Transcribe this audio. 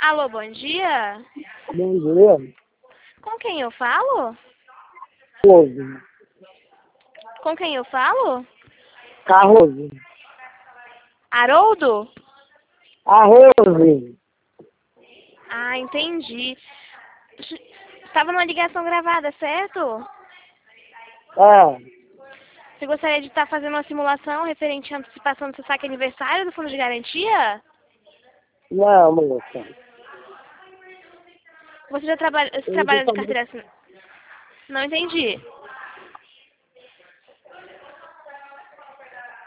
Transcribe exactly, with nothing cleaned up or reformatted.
Alô, bom dia. Bom dia. Com quem eu falo? Rose. Com quem eu falo? Carrose. Haroldo? A Rose. Ah, entendi. Estava numa ligação gravada, certo? É. Você gostaria de estar fazendo uma simulação referente à antecipação do seu saque aniversário do Fundo de Garantia? Não, moça. Você já trabalha, você Eu não tô trabalha de sabendo. carteira assinada? Não entendi.